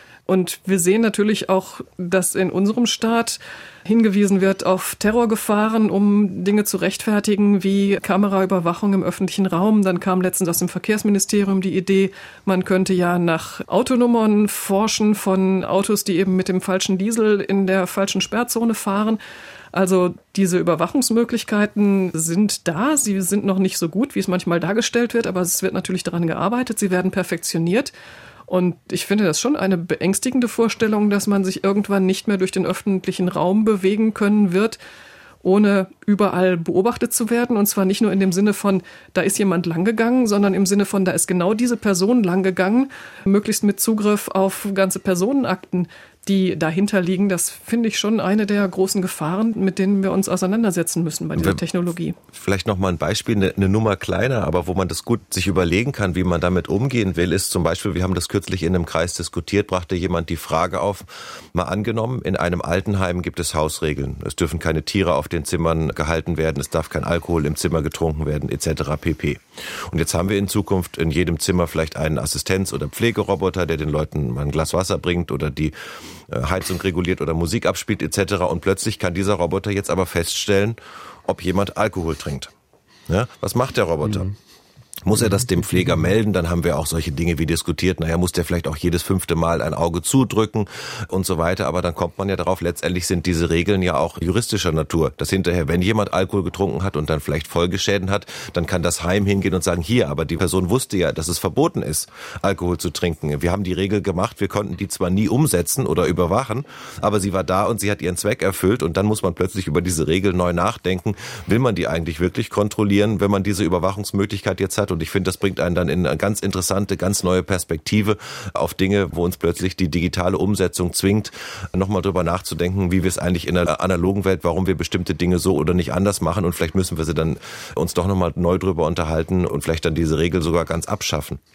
Speaker 3: Und wir sehen natürlich auch, dass in unserem Staat hingewiesen wird auf Terrorgefahren, um Dinge zu rechtfertigen wie Kameraüberwachung im öffentlichen Raum. Dann kam letztens aus dem Verkehrsministerium die Idee, man könnte ja nach Autonummern forschen von Autos, die eben mit dem falschen Diesel in der falschen Sperrzone fahren. Also diese Überwachungsmöglichkeiten sind da. Sie sind noch nicht so gut, wie es manchmal dargestellt wird, aber es wird natürlich daran gearbeitet. Sie werden perfektioniert. Und ich finde das schon eine beängstigende Vorstellung, dass man sich irgendwann nicht mehr durch den öffentlichen Raum bewegen können wird, ohne überall beobachtet zu werden. Und zwar nicht nur in dem Sinne von, da ist jemand langgegangen, sondern im Sinne von, da ist genau diese Person langgegangen, möglichst mit Zugriff auf ganze Personenakten, die dahinter liegen. Das finde ich schon eine der großen Gefahren, mit denen wir uns auseinandersetzen müssen bei dieser Technologie. Vielleicht noch mal ein Beispiel, eine, eine Nummer kleiner, aber wo man das gut sich überlegen kann, wie man damit umgehen will, ist zum Beispiel, wir haben das kürzlich in einem Kreis diskutiert, brachte jemand die Frage auf, mal angenommen, in einem Altenheim gibt es Hausregeln. Es dürfen keine Tiere auf den Zimmern gehalten werden, es darf kein Alkohol im Zimmer getrunken werden, et cetera pp. Und jetzt haben wir in Zukunft in jedem Zimmer vielleicht einen Assistenz- oder Pflegeroboter, der den Leuten mal ein Glas Wasser bringt oder die Heizung reguliert oder Musik abspielt et cetera. Und plötzlich kann dieser Roboter jetzt aber feststellen, ob jemand Alkohol trinkt. Ja, was macht der Roboter? Mhm. Muss er das dem Pfleger melden? Dann haben wir auch solche Dinge wie diskutiert. Naja, muss der vielleicht auch jedes fünfte Mal ein Auge zudrücken und so weiter. Aber dann kommt man ja darauf, letztendlich sind diese Regeln ja auch juristischer Natur. Dass hinterher, wenn jemand Alkohol getrunken hat und dann vielleicht Folgeschäden hat, dann kann das Heim hingehen und sagen, hier, aber die Person wusste ja, dass es verboten ist, Alkohol zu trinken. Wir haben die Regel gemacht, wir konnten die zwar nie umsetzen oder überwachen, aber sie war da und sie hat ihren Zweck erfüllt. Und dann muss man plötzlich über diese Regel neu nachdenken. Will man die eigentlich wirklich kontrollieren, wenn man diese Überwachungsmöglichkeit jetzt hat? Und ich finde, das bringt einen dann in eine ganz interessante, ganz neue Perspektive auf Dinge, wo uns plötzlich die digitale Umsetzung zwingt, nochmal drüber nachzudenken, wie wir es eigentlich in der analogen Welt, warum wir bestimmte Dinge so oder nicht anders machen. Und vielleicht müssen wir sie dann uns doch nochmal neu drüber unterhalten und vielleicht dann diese Regel sogar ganz abschaffen.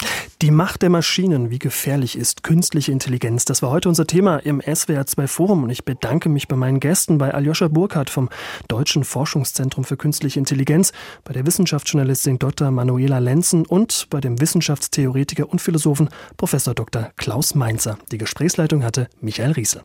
Speaker 1: Die Macht der Maschinen, wie gefährlich ist künstliche Intelligenz? Das war heute unser Thema im S W R zwei Forum und ich bedanke mich bei meinen Gästen, bei Aljoscha Burkhardt vom Deutschen Forschungszentrum für Künstliche Intelligenz, bei der Wissenschaftsjournalistin Doktor Manuela Lenzen und bei dem Wissenschaftstheoretiker und Philosophen Professor Doktor Klaus Mainzer. Die Gesprächsleitung hatte Michael Riesel.